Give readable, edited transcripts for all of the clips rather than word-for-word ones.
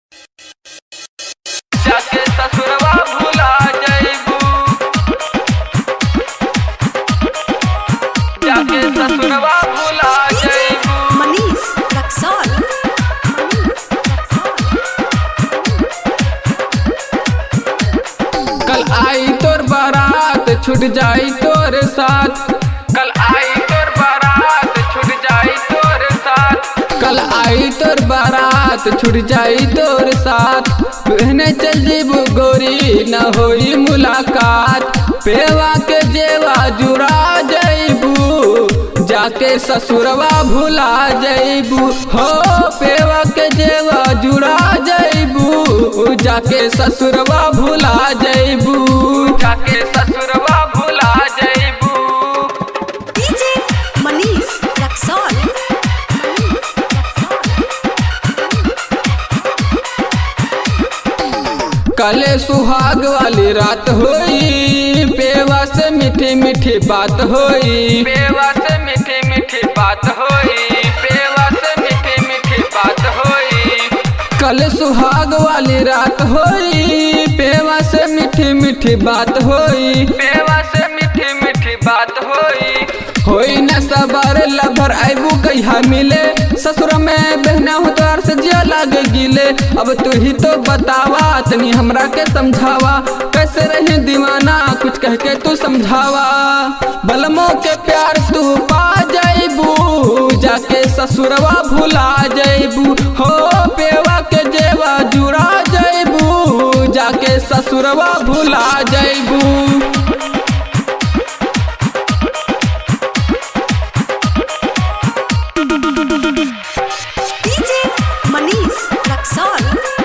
जाके ससुरवा भुला जइबू, जाके ससुरवा भुला जइबू। मनीष रक्सौल। कल आई तोर बारात छूट जाई तोर साथ, कल आई तोर बारात छूट जाई तोर साथ, कल आई तोर बारात छूट जाई तोर साथ। बहने चल जीबू गोरी न होई मुलाकात, पेवा के जेवा जुड़ा जइबू, जाके ससुरवा भुला जइबू हो। पेवा के जेवा जुड़ा जइबू, जाके ससुरवा भुला जइबू, जाके ससुरवा भुला जइबू। डीजे मनीष रक्सौल। कले सुहाग वाली रात होई, पेवा से मीठी मीठी बात होई, पेवा से मीठी मीठी बात होई, पेवा से मीठी मीठी बात होई। कल सुहाग वाली रात होई, पेवा से मीठी मीठी बात होई, पेवा से मीठी मीठी बात होई न सबर लभर आइबू कहिया मिले, ससुर में बहना हो तोर से जिया लागे गिले। अब तू ही तो बतावा, तनी हमरा के समझावा, कैसे रहे दीवाना कुछ कह के तू समझावा। बलमो के प्यार तू पा जाइबू, जाके ससुरवा भुला जाइबू हो। पेवा के जेवा जुड़ा जाइबू, जाके ससुरवा भुला जाइबू। डीजे मनीष रक्सौल।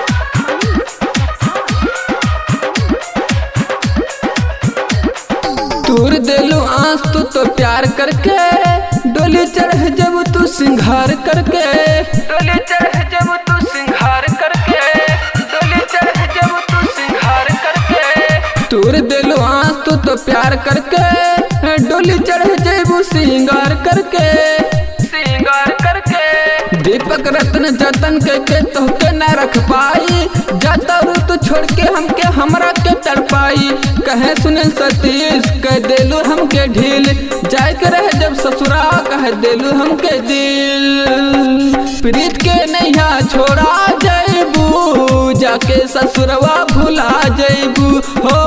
तूर दिलू आंस तू तो प्यार करके, डोली चढ़ जब तू सिंगार करके, डोली चढ़ जब तू सिंगार करके, डोली चढ़ जब तू सिंगार करके। तूर दिलू आंस तू तो प्यार करके, डोली चढ़ जब सिंगार करके, सिंगार करके। दीपक रत्न जतन के तोहके न रख पाई, जाता रू तू छोड़ के हमके हमरा के तड़पाई। कहे सुने सतीश कह देलू हमके ढील, जाए के रहे जब ससुरा कह देलू हमके दिल। प्रीत के नैया छोड़ा जइबू, जाके ससुरवा भुला जइबू हो।